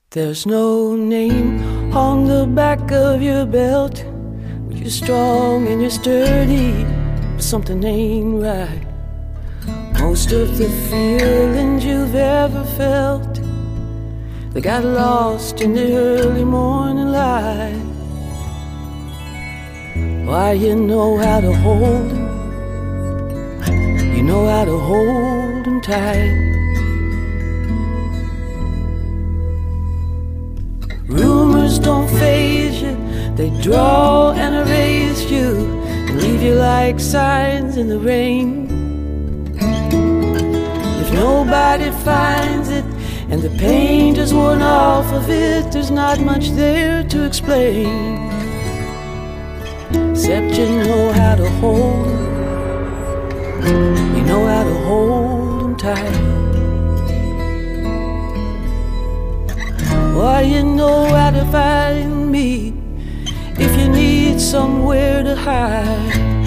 There's no name on the back of your belt, but you're strong and you're sturdy, but something ain't right. Most of the feelings you've ever felt, they got lost in the early morning light. Why, you know how to hold 'em, you know how to hold 'em tight. Rumors don't faze you, they draw and erase you and leave you like signs in the rain. If nobody finds it and the paint is worn off of it, there's not much there to explain, except you know how to hold 'em, you know how to hold 'em tight. Why, you know how to find me if you need somewhere to hide.